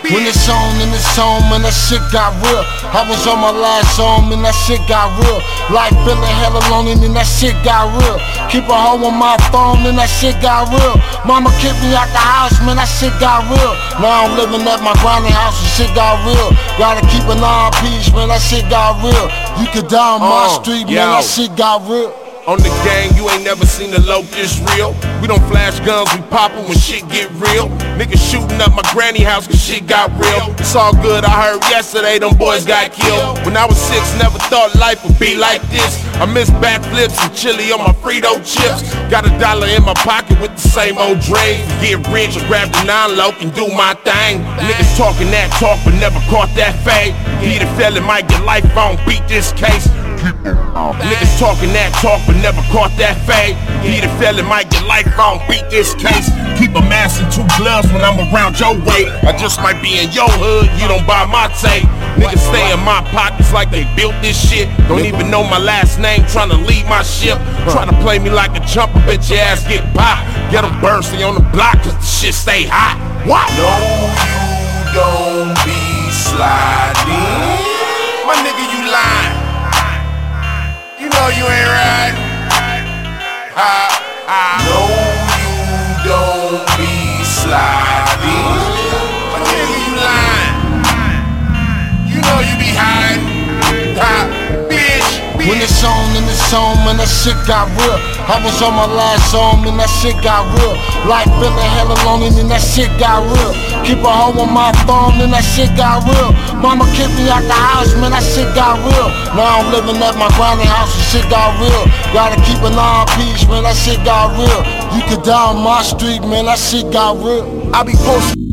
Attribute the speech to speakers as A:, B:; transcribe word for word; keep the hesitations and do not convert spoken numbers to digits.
A: When it's on and it's on, man, that shit got real. I was on my last song, man, that shit got real. Life feeling hella lonely, and that shit got real. Keep a hoe on my phone, and that shit got real. Mama kicked me out the house, man, that shit got real. Now I'm living at my granny house, and shit got real. Gotta keep an eye on peace, man, that shit got real. You could die on my
B: uh,
A: street,
B: yo.
A: man, that shit got real.
B: On the gang, you ain't never seen the locust real. We don't flash guns, we pop 'em when shit get real. Niggas shooting up my granny house cause shit got real. It's all good, I heard yesterday them boys got killed. When I was six, never thought life would be like this. I miss backflips and chili on my Frito chips. Got a dollar in my pocket with the same old dreams. Get rich, grab the nine-loc and do my thing. Niggas talking that talk but never caught that fade. Need a felon, might get life on, beat this case. Niggas talking that talk but never caught that fade. Need a felon, might get life on, beat this case. Keep a mask and two gloves when I'm around your way. I just might be in your hood, you don't buy my tape. Niggas stay in my pockets like they built this shit. Don't even know my last name, trying to lead my ship. Trying to play me like a chumper, bitch your ass get popped. Get a burn, stay on the block cause the shit stay hot. What?
C: No, you don't be sliding. My nigga, you lying. You know you ain't right. Ha, ha. No, you don't be sliding. My nigga, you lying. You know you be hiding. Ha, bitch.
A: When it's on and it's on, man, that shit got real. I was on my last song, man, that shit got real. Life feeling hella lonely, and that shit got real. Keep a hoe on my phone, and that shit got real. Mama kicked me out the house, man, that shit got real. Now I'm living at my granny house, and shit got real. Gotta keep an eye on peace, man, that shit got real. You could die on my street, man, that shit got real.
C: I be posting.